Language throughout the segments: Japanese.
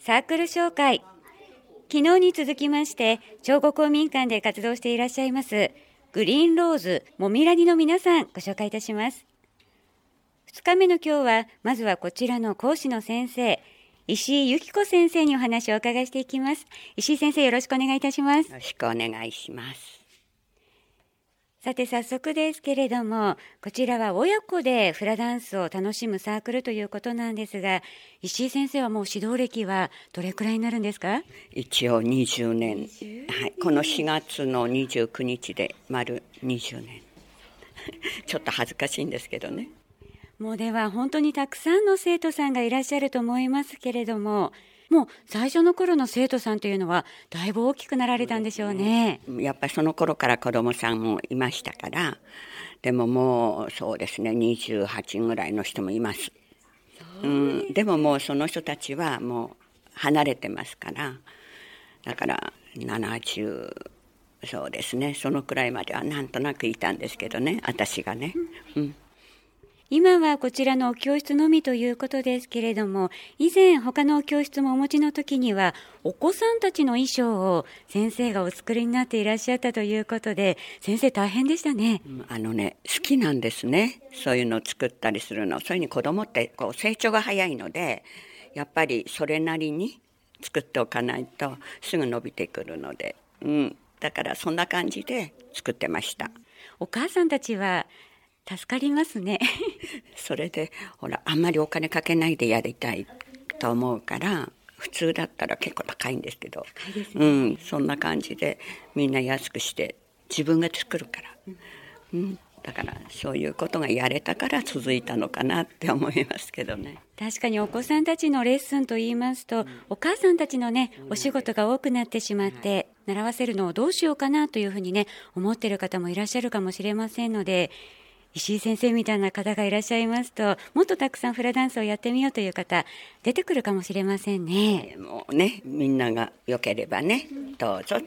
サークル紹介。昨日に続きまして長後公民館で活動していらっしゃいますグリーンローズもみらりの皆さん、ご紹介いたします。2日目の今日はまずはこちらの講師の先生、石井由紀子先生にお話をお伺いしていきます。石井先生、よろしくお願いいたします。 よろしくお願いします。 さて早速ですけれども、こちらは親子でフラダンスを楽しむサークルということなんですが、石井先生はもう指導歴はどれくらいになるんですか？ 一応20年、はい、この4月の29日で丸20年ちょっと恥ずかしいんですけどね。 もうでは本当にたくさんの生徒さんがいらっしゃると思いますけれども、もう最初の頃の生徒さんというのはだいぶ大きくなられたんでしょうね。 やっぱりその頃から子供さんもいましたから、でももうそうですね、28ぐらいの人もいます。でももうその人たちはもう離れてますから、だから70、そうですね、そのくらいまではなんとなくいたんですけどね、私がね。 今はこちらの教室のみということですけれども、以前他の教室もお持ちの時にはお子さんたちの衣装を先生がお作りになっていらっしゃったということで、先生大変でしたね。 好きなんですね、そういうのを作ったりするの。そういうふうに子供ってこう成長が早いので、やっぱりそれなりに作っておかないとすぐ伸びてくるので、だからそんな感じで作ってました。 お母さんたちは助かりますねそれでほら、あんまりお金かけないでやりたいと思うから、普通だったら結構高いんですけど、 高いですね。 そんな感じでみんな安くして自分が作るから、だからそういうことがやれたから続いたのかなって思いますけどね。 確かにお子さんたちのレッスンといいますと、お母さんたちのね、お仕事が多くなってしまって、習わせるのをどうしようかなというふうにね、思っている方もいらっしゃるかもしれませんので、石井先生みたいな方がいらっしゃいますと、もっとたくさんフラダンスをやってみようという方出てくるかもしれませんね。 もうね、みんなが良ければね、どうぞって、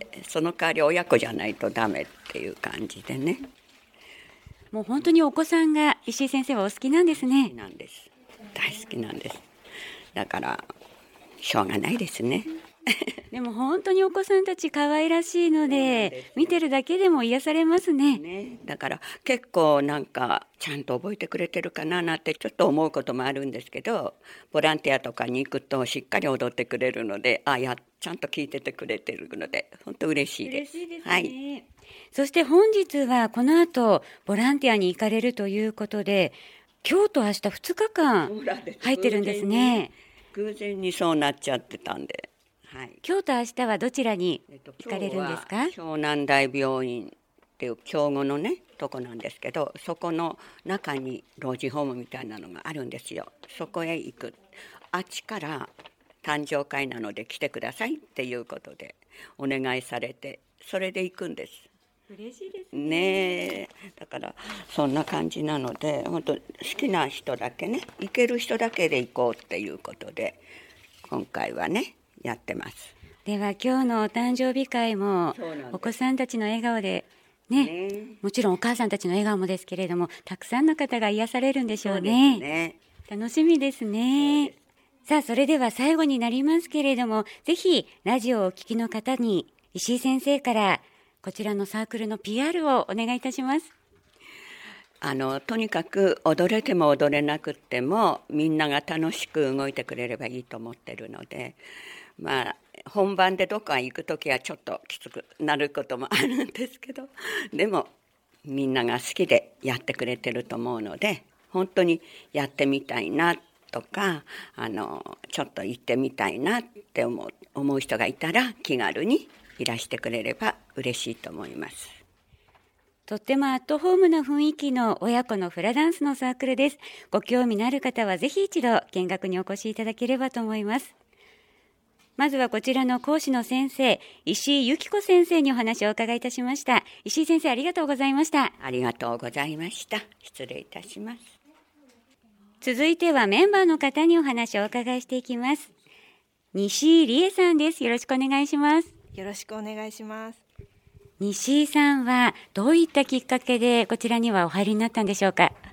その代わり親子じゃないとダメっていう感じでね。 もう本当にお子さんが石井先生はお好きなんですね。 なんです、大好きなんです。だからしょうがないですねでも本当にお子さんたち可愛らしいので、見てるだけでも癒されますね。 だから結構なんかちゃんと覚えてくれてるかななんてちょっと思うこともあるんですけど、ボランティアとかに行くとしっかり踊ってくれるので、ちゃんと聞いててくれてるので本当嬉しいです。 嬉しいですね。 はい。 そして本日はこの後ボランティアに行かれるということで、今日と明日2日間入ってるんですね。 偶然にそうなっちゃってたんで、はい、 今日と明日はどちらに行かれるんですか？ 湘南大病院っていう兵庫のねとこなんですけど、そこの中に老人ホームみたいなのがあるんですよ。そこへ行く。あっちから誕生会なので来てくださいっていうことでお願いされて、それで行くんです。 嬉しいですね。だからそんな感じなので、本当好きな人だけね、行ける人だけで行こうっていうことで今回はねやってます。 では今日のお誕生日会もお子さんたちの笑顔でね、もちろんお母さんたちの笑顔もですけれども、たくさんの方が癒されるんでしょうね。楽しみですね。さあ、それでは最後になりますけれども、ぜひラジオをお聞きの方に石井先生からこちらのサークルの PR をお願いいたします。 とにかく踊れても踊れなくってもみんなが楽しく動いてくれればいいと思ってるので、本番でどこか行くときはちょっときつくなることもあるんですけど、でもみんなが好きでやってくれてると思うので、本当にやってみたいなとかちょっと行ってみたいなって思う人がいたら気軽にいらしてくれれば嬉しいと思います。 とってもアットホームな雰囲気の親子のフラダンスのサークルです。ご興味のある方はぜひ一度見学にお越しいただければと思います。まずはこちらの講師の先生、石井由紀子先生にお話をお伺いいたしました。石井先生、ありがとうございました。 ありがとうございました。失礼いたします。 続いてはメンバーの方にお話をお伺いしていきます。西井理恵さんです。よろしくお願いします。 よろしくお願いします。 西井さんはどういったきっかけでこちらにはお入りになったんでしょうか？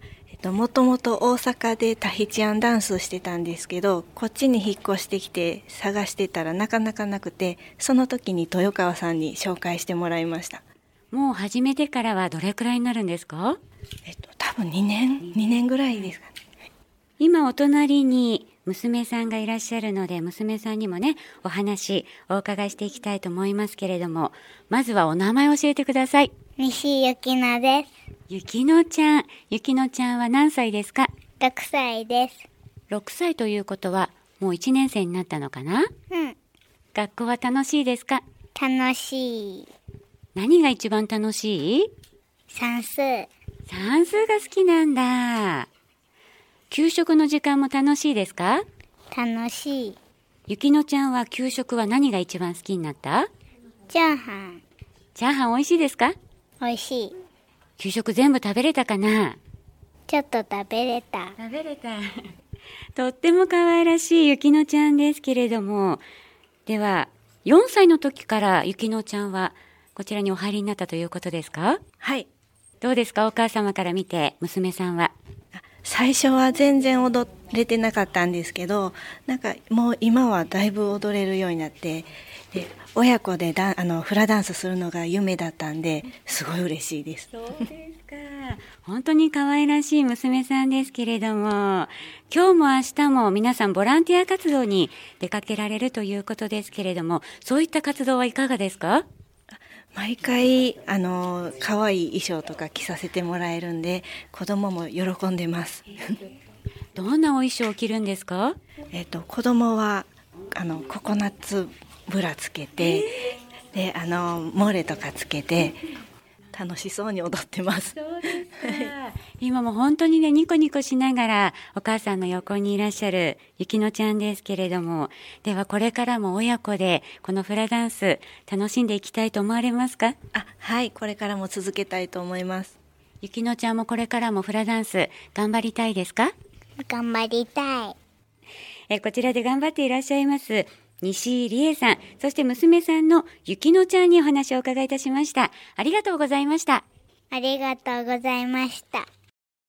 もともと大阪でタヒチアンダンスしてたんですけど、こっちに引っ越してきて探してたらなかなかなくて、その時に豊川さんに紹介してもらいました。 もう始めてからはどれくらいになるんですか？ 多分2年ぐらいですかね。 今お隣に娘さんがいらっしゃるので、娘さんにもね、お話お伺いしていきたいと思いますけれども、まずはお名前を教えてください。 西ゆきのです。 ゆきのちゃん。ゆきのちゃんは何歳ですか 6歳です。 6歳ということはもう1年生になったのかな？ うん。 学校は楽しいですか？ 楽しい。 何が一番楽しい？ 算数。 算数が好きなんだ。給食の時間も楽しいですか？ 楽しい。 ゆきのちゃんは給食は何が一番好きになった？ チャーハン。 チャーハン美味しいですか？ おいしい。 給食全部食べれたかな？ ちょっと食べれた。 食べれた。とっても可愛らしいゆきのちゃんですけれども、では4歳の時からゆきのちゃんはこちらにお入りになったということですか？ はい。 どうですか、お母様から見て娘さんは。 最初は全然踊れてなかったんですけど、なんかもう今はだいぶ踊れるようになって、で親子でフラダンスするのが夢だったんで、すごい嬉しいです。 そうですか。本当に可愛らしい娘さんですけれども、今日も明日も皆さんボランティア活動に出かけられるということですけれども、そういった活動はいかがですか？ 毎回可愛い衣装とか着させてもらえるんで、子供も喜んでます。 どんなお衣装を着るんですか？ 子供はココナッツブラつけて、でモレとかつけて楽しそうに踊ってます。 そうですか。今も本当にね、ニコニコしながらお母さんの横にいらっしゃるゆきのちゃんですけれども、ではこれからも親子でこのフラダンス楽しんでいきたいと思われますか？ はい、これからも続けたいと思います。 ゆきのちゃんもこれからもフラダンス頑張りたいですか？ 頑張りたい。 こちらで頑張っていらっしゃいます西井理恵さん、そして娘さんのゆきのちゃんにお話をお伺いいたしました。ありがとうございました。 ありがとうございました。